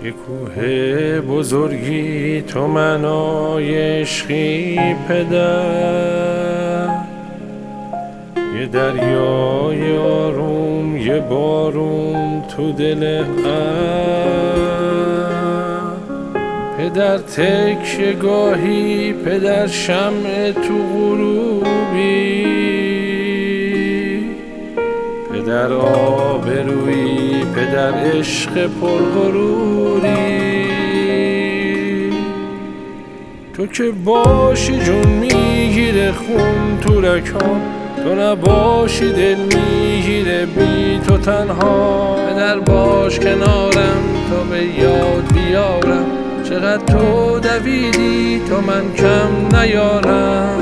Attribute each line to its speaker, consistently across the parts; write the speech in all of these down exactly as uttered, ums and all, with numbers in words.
Speaker 1: یه کوه بزرگی تو منای عشقی پدر، یه دریای آروم، یه بارون تو دل ابر. پدر تکیه گاهی، پدر شمع تو غروبی، پدر آبرویی، پدر عشق پرغروری. تو که باشی جون میگیره خون تو رکام، تو نباشی دل میگیره بی تو تنها. پدر باش کنارم تا به یاد بیارم، چقدر تو دویدی تا من کم نیارم.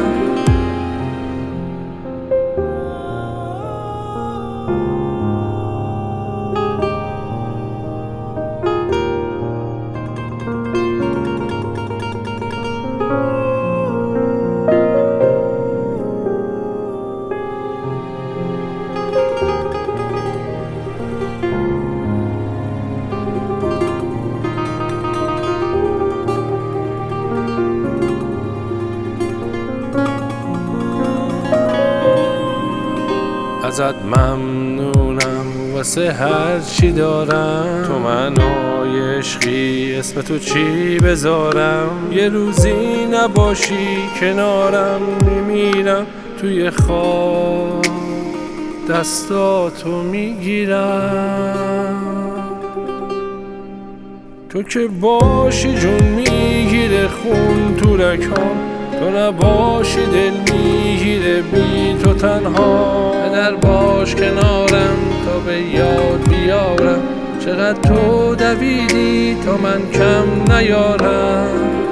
Speaker 1: ازت ممنونم واسه هر چی دارم، تو منای عشقی اسم تو چی بذارم. یه روزی نباشی کنارم میمیرم، توی خواب دستاتو میگیرم. تو که باشی جون میگیره خون تو رکام، تو نباشی دل میگیره بی تو تنها. پدر باش کنارم تا به یاد بیارم، چقدر تو دویدی تا من کم نیارم.